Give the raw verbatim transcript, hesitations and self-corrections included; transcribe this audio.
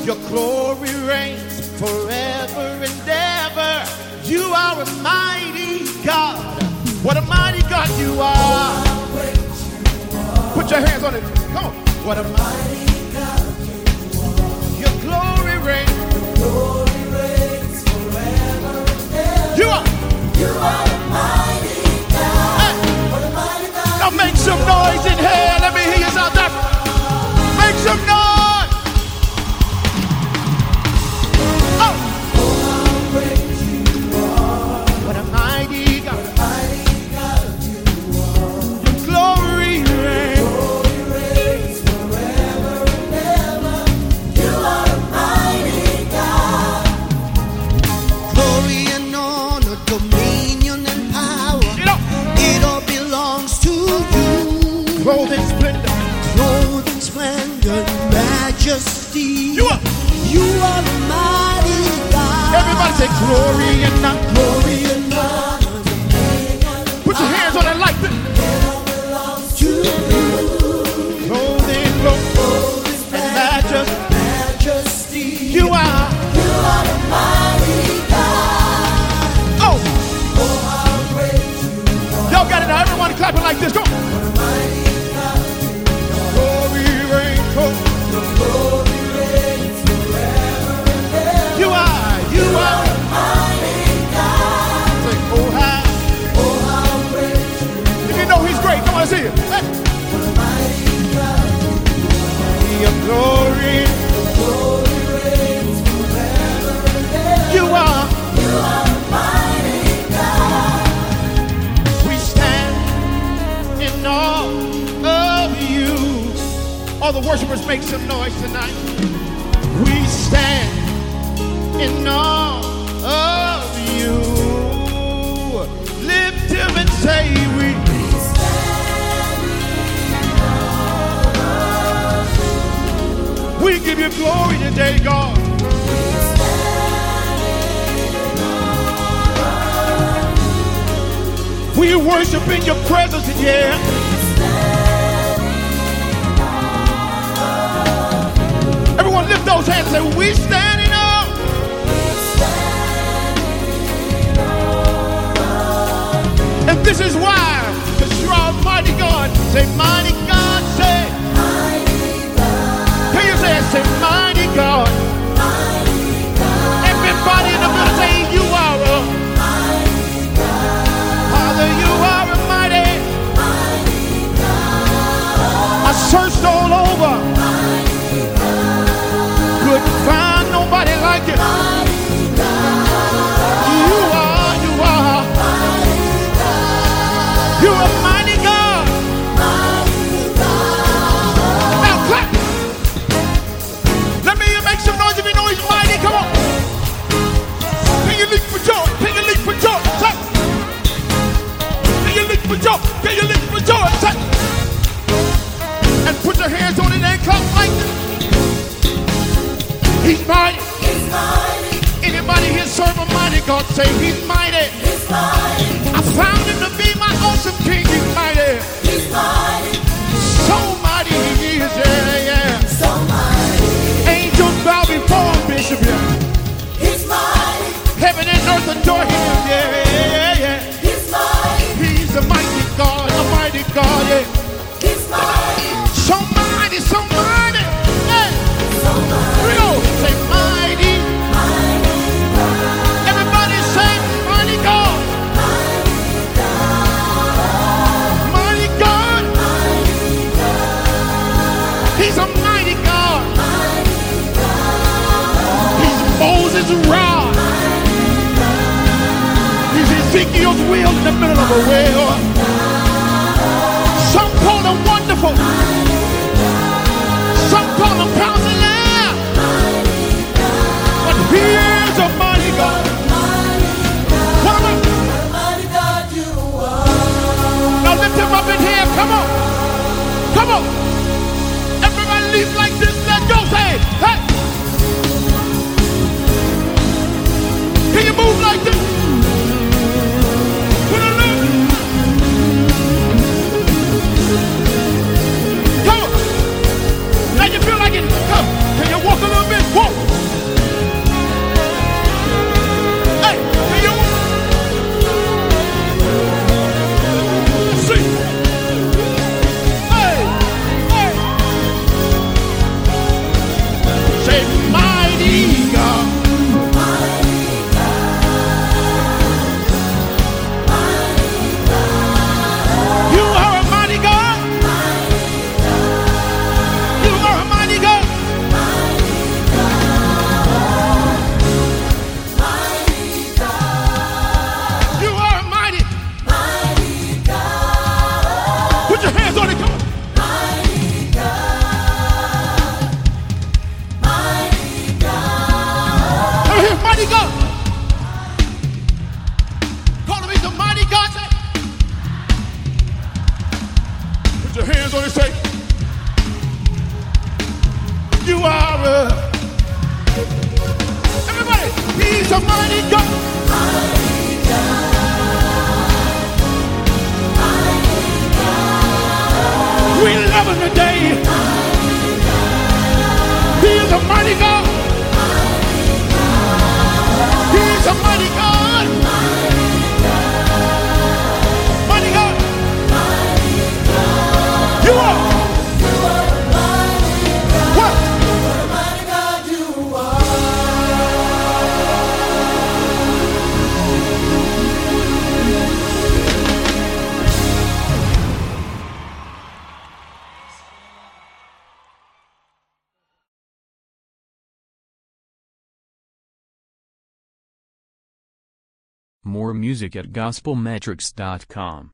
Your glory reigns forever and ever. You are a mighty God. What a mighty God you are. Put your hands on it. Come on. What a mighty God you are. Your glory reigns. Your glory reigns forever and ever. You are. You are a mighty God. Hey. What a mighty God. Now make some noise in here. Let me hear you out there. Make some noise. Clothing splendor, clothing splendor, majesty. You are, you are the mighty God. Everybody say glory and not glory and not. Put your hands on that like this. It all belongs to you. Clothing, clothing and majesty. majesty. You are, you are the mighty God. Oh, oh how great you are. Y'all got it now. Everyone clapping like this. Go. See it. Hey. Your glory, your glory reigns forever and ever. You are, you are a mighty God. We stand in awe of you. All the worshipers make some noise tonight. We stand in awe of you. Lift him and say we. We give you glory today, God. We worship in your presence, yeah. Everyone lift those hands and say, we standing up. And this is why, because you're almighty God. Say, mighty God, say. Say, mighty God. Mighty God. Everybody in the middle say, you are a mighty God. Father, you are a mighty, mighty God. I searched all over. Mighty God. Couldn't find nobody like you. Mighty God. You are, you are. Mighty God. You're a mighty God. Mighty God. Now clap. Make some noise if you know he's mighty. Come on. Can you leap for joy? Can you leap for joy? Say. Can you leap for joy? Can you leap for joy? Say. And put your hands on it and clap like this. He's mighty. He's mighty. Anybody here serve a mighty God? Say he's mighty. He's mighty. I found him to be my awesome king. He's mighty. He's mighty. So mighty he is. Yeah, yeah. So mighty. Angels bow before him, Bishop, yeah. He's mighty. Heaven and earth adore him, yeah, yeah, yeah. He's mighty. He's a mighty God, a mighty God, yeah. He's mighty. So mighty, so mighty, yeah. So mighty. Here we go. Say mighty. Mighty God. Everybody say mighty God. Mighty God. Mighty God. Mighty God. He's a mighty God. Moses' rod. He's Ezekiel's wheel in the middle of a wheel. Some call him wonderful. Some call him counselor. But he is a mighty God. What a mighty God you are. Now lift him up in here. Come on. Come on. Everybody leave like this. Let's go. Say, hey. Can you move like this? Put a look. Come on. Now you feel like it. Come. mighty God. Call him, he's a mighty God. Say, put your hands on it, say, you are a, everybody, he's a mighty God. Mighty God. Mighty God. We love him today. Mighty God. He is a mighty God. Mighty God. He is a mighty God. Mighty God. Mighty God. Mighty God. You are. More music at gospel metrics dot com.